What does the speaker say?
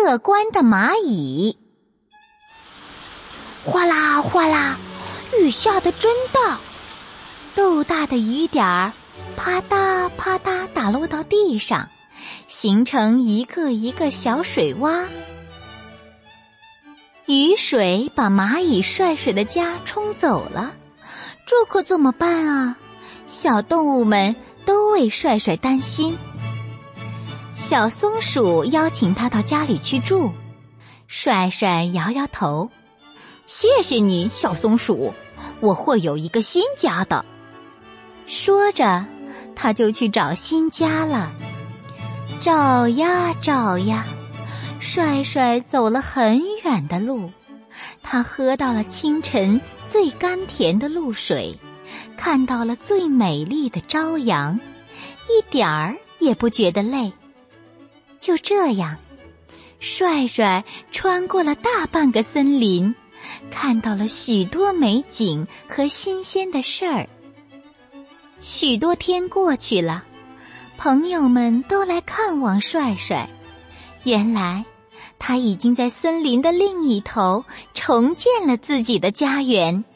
乐观的蚂蚁。哗啦哗啦，雨下得真大，豆大的雨点儿啪嗒啪嗒打落到地上，形成一个一个小水洼。雨水把蚂蚁帅帅的家冲走了，这可怎么办啊？小动物们都为帅帅担心。小松鼠邀请他到家里去住，帅帅摇摇头，谢谢你，小松鼠，我会有一个新家的。说着，他就去找新家了。找呀找呀，帅帅走了很远的路，他喝到了清晨最甘甜的露水，看到了最美丽的朝阳，一点儿也不觉得累。就这样，帅帅穿过了大半个森林，看到了许多美景和新鲜的事儿。许多天过去了，朋友们都来看望帅帅。原来他已经在森林的另一头重建了自己的家园。